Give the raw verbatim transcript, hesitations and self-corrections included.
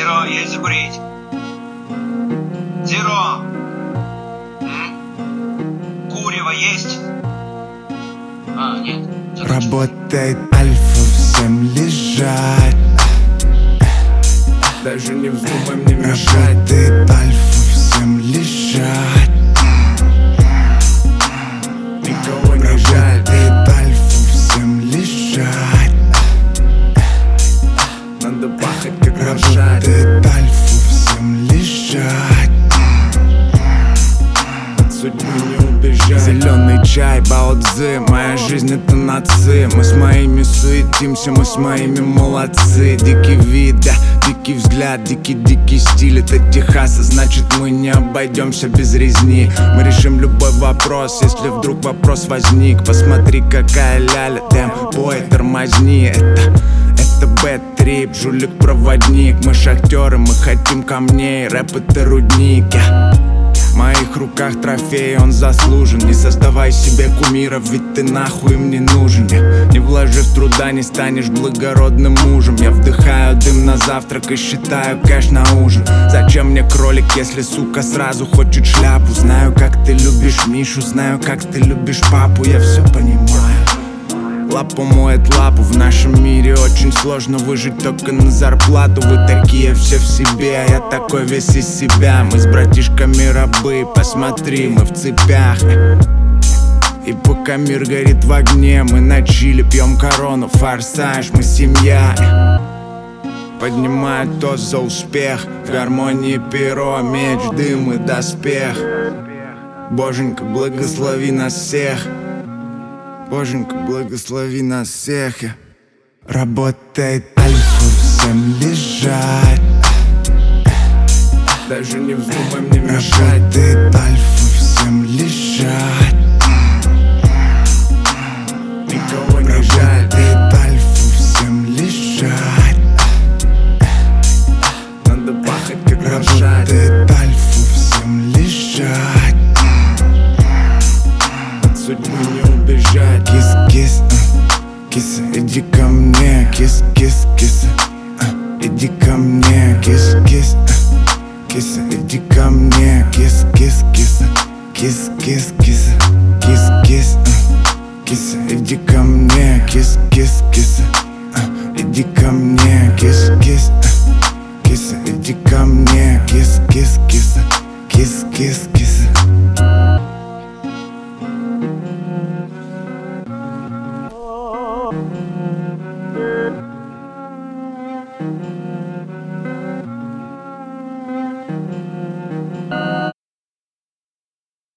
Зеро, есть закурить? Зеро! М? Курево есть? А, нет. Работает альфа, всем лежать. Даже не вздумай мне мешать. Работает альфа, всем лежать. Никого не жаль. Работает альфа, всем лежать. Надо пахать как лошадь. Работает альфа, всем лежать. От судьбы не убежать. Зеленый чай, бао-цзы, моя жизнь это наци. Мы с моими суетимся, мы с моими молодцы. Дикий вид, да, дикий взгляд, дикий-дикий стиль. Это Техас, а значит мы не обойдемся без резни. Мы решим любой вопрос, если вдруг вопрос возник. Посмотри, какая ляля, дэм, бой, тормозни. Это, это бэт-трип, жулик-проводник. Мы шахтеры, мы хотим камней, рэп это рудник. В моих руках трофей, он заслужен. Не создавай себе кумиров, ведь ты нахуй им не нужен. Не вложив труда, не станешь благородным мужем. Я вдыхаю дым на завтрак и считаю кэш на ужин. Зачем мне кролик, если сука сразу хочет шляпу? Знаю, как ты любишь Мишу, знаю, как ты любишь папу. Я все понимаю. Лапа моет лапу, в нашем мире очень сложно выжить только на зарплату. Вы такие все в себе, а я такой весь из себя. Мы с братишками рабы, посмотри, мы в цепях. И пока мир горит в огне, мы на чиле пьем корону, форсаж, мы семья. Поднимаю тост за успех, в гармонии перо, меч, дым и доспех. Боженька, благослови нас всех. Боженька, благослови нас всех. Работает альфа, всем лежать. Даже не вздумай мне мешать. Работает альфа, всем лежать. Никого не жаль. Работает альфа, всем лежать. Надо пахать как лошадь. Работает альфа, всем лежать. От судьбы не убежать. Кис-кис, а, киса, иди ко мне. Кис-кис-киса, а, иди ко мне. Кис-кис, а, киса, иди ко мне. Кис-кис-киса, кис-кис-киса, кис-кис, а, киса, иди ко мне. Кис-кис-киса, а, иди ко мне. Кис-кис, а, киса, иди ко мне. Кис-кис-киса, кис-кис-киса. Thank you.